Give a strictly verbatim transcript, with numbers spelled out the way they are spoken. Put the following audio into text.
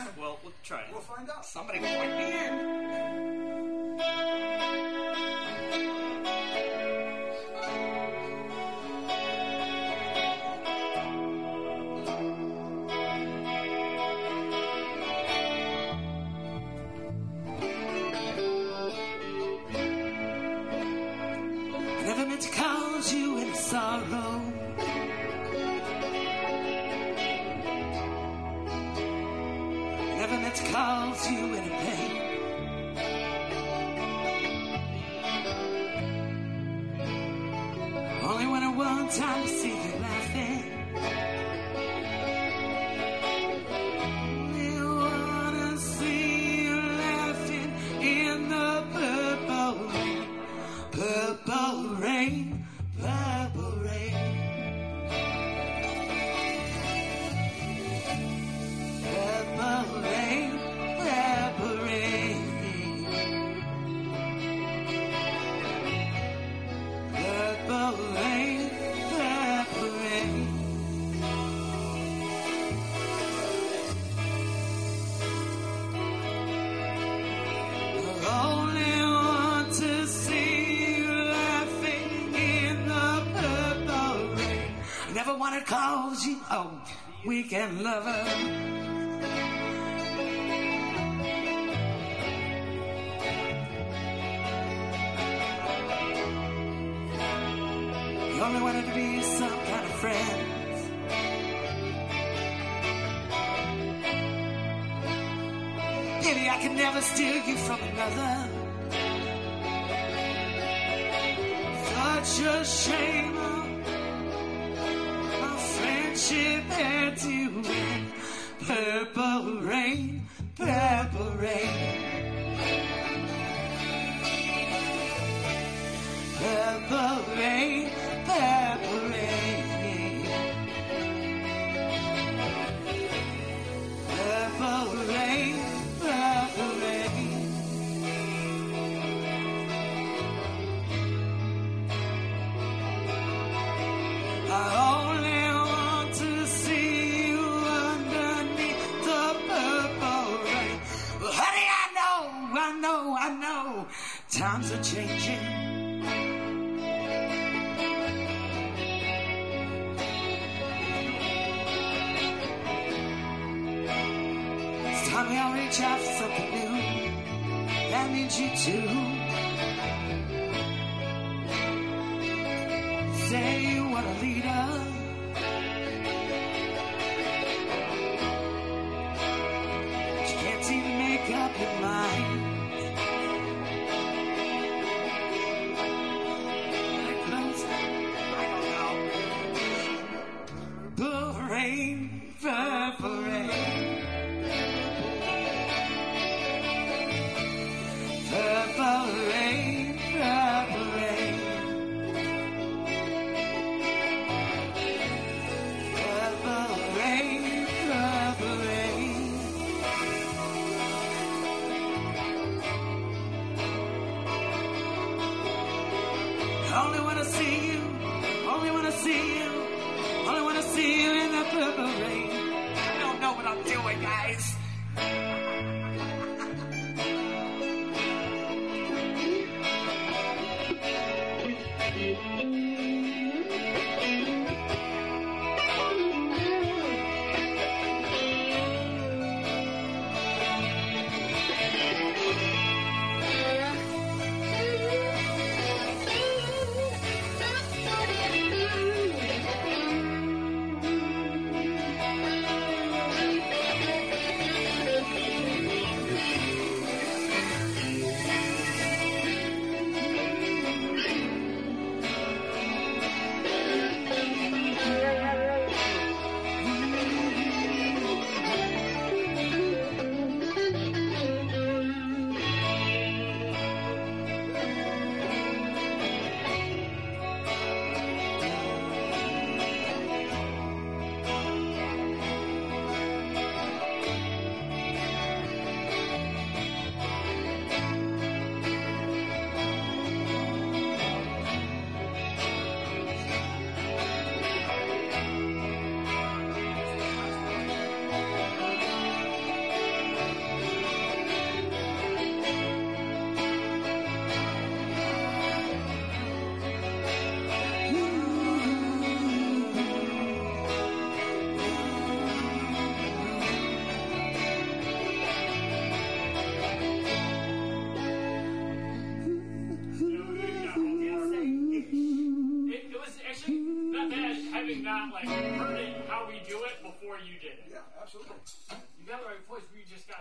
Well, we'll try it. We'll find out. Somebody point me in. I never meant to cause you any sorrow. I never meant to cause you any pain. Only wanted one time to see you laughing. Only wanna see you laughing in the purple rain. Purple rain, purple rain. Purple rain, purple rain. Purple rain, purple rain. I only want to see you laughing in the purple rain. I never want to cause you a weekend lover. You only wanted to be some kind of friend. Maybe I can never steal you from another. Such a shame. Our friendship had to end. Purple rain, purple rain. Purple rain, purple rain. Purple rain, purple rain. I only want to see you underneath the purple rain. Well, honey, I know, I know, I know, times are changing. It's time we all reach out for something new. That means you too. Say you want a leader. But you can't seem to make up your mind. Very close. I don't know. Purple rain, purple rain. Purple rain, purple rain. Purple rain, purple rain. I only wanna see you, only wanna see you, only wanna see you in that purple rain. I don't know what I'm doing, guys. got like heard it how we do it before you did it. Yeah, absolutely. You got the right voice. We just got